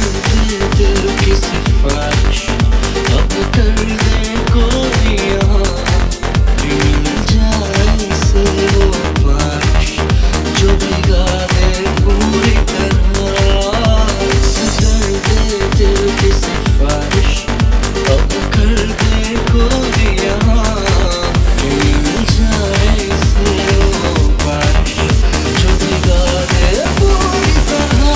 दे दिल की सिफारिश, अब कर दे कोई यहाँ भी मिल जाए इसे वो बारिश जो भिगा दे पूरी तरह। इसे कर दे दिल की सिफारिश, अब कर दे कोई यहाँ भी मिल जाए इसे वो बारिश जो भिगा दे पूरी तरह।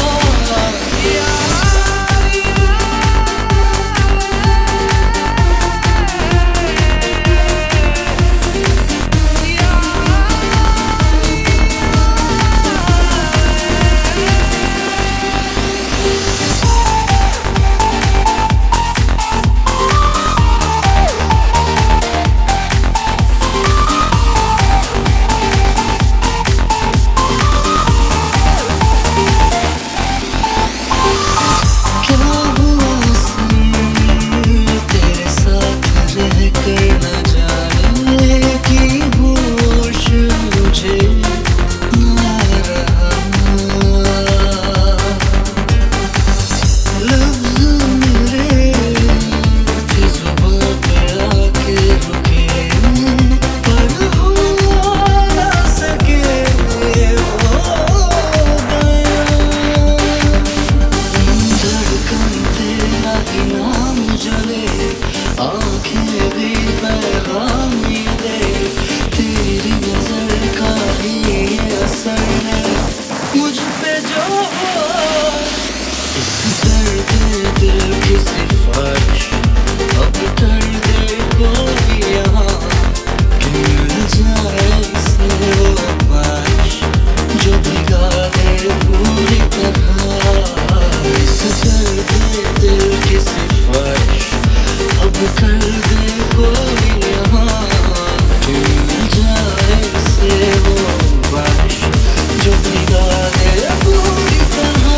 आँखें भी पैगाम ये दे, तेरी नजर का ही ये असर है मुझ पे जो हो। इस दर्द दिल की सिफारिश, अब कर दे कोई यहाँ कि मिल जाए इसे वो बारिश जो भिगा दे पूरी तरह। इस दर्द दिल की सिफारिश, अब कर दे कोई यहाँ कि मिल जाए इसे वो बारिश जो भिगा दे पूरी तरह।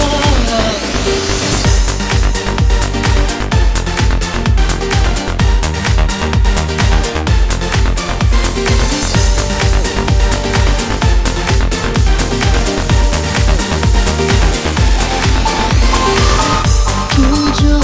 तू जो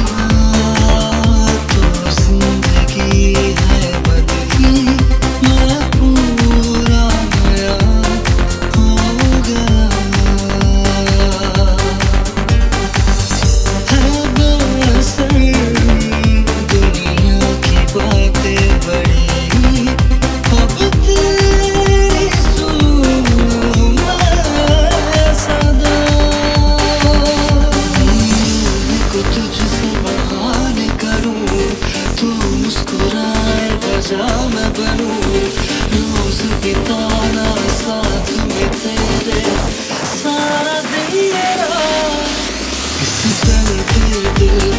मैं बनूं रोज बिताना साथ में तेरे सारा दिन मेरा। इस दर्द दिल